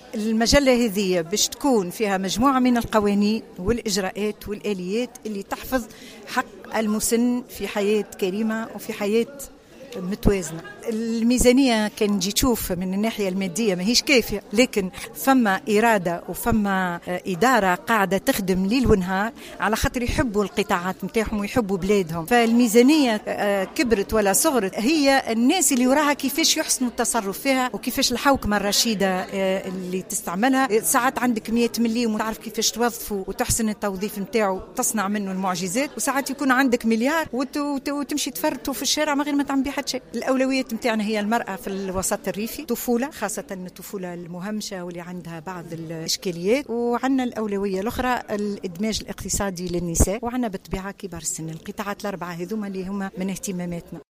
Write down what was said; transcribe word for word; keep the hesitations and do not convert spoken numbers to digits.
المجلة هذه باش تكون فيها مجموعة من القوانين والإجراءات والآليات اللي تحفظ حق المسن في حياة كريمة وفي حياة متوازنة. الميزانية كان نجي تشوف من الناحية المادية ما هيش كافية، لكن فما إرادة وفما إدارة قاعدة تخدم ليل ونهار على خاطر يحبوا القطاعات متاعهم ويحبوا بلادهم. فالميزانية كبرت ولا صغرت هي الناس اللي وراها كيفاش يحسنوا التصرف فيها وكيفاش الحوكمة الرشيدة اللي تستعملها. ساعات عندك مئة مليون وتعرف كيفاش توظفه وتحسن التوظيف متاعه تصنع منه المعجزات، وساعات يكون عندك مليار وتمشي تفرطه في الشارع ما غير ما تعمل بيه شيء. الأولويات متاعنا هي المرأة في الوسط الريفي، طفولة خاصة الطفولة المهمشة واللي عندها بعض الإشكاليات، وعندنا الأولوية الأخرى الإدماج الاقتصادي للنساء، وعندنا بالطبيعة كبار السن. القطاعات الأربعة هذوما اللي هما من اهتماماتنا.